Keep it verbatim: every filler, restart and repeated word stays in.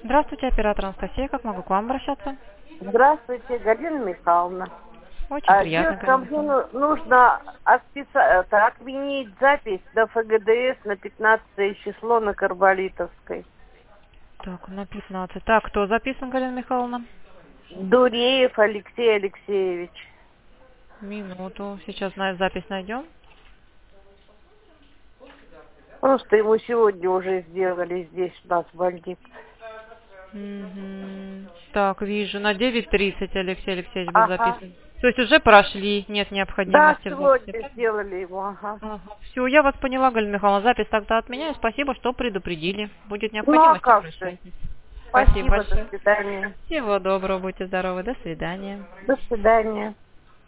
Здравствуйте, оператор Анастасия. Как могу к вам обращаться? Здравствуйте, Галина Михайловна. Очень А, приятно, девушка, Галина мне Михайловна. ну- нужно отписа- это, отменить запись до ФГДС на пятнадцатое число на Карболитовской. Так, на пятнадцать. Так, кто записан, Галина Михайловна? Дуреев Алексей Алексеевич. Минуту. Сейчас на запись найдем. Просто ему сегодня уже сделали здесь у нас в больнице. Мгм. Так, вижу. На девять тридцать Алексей Алексеевич был Ага. записан. То есть уже прошли, нет Да, необходимости в записи. сегодня сделали его, ага. Ага. Все, я вас поняла, Галина Михайловна. Запись тогда отменяю. Спасибо, что предупредили. Будет Ну а необходимость, как же? обращайтесь. Спасибо Спасибо, до большое. свидания. Всего доброго, будьте здоровы. До свидания. До свидания.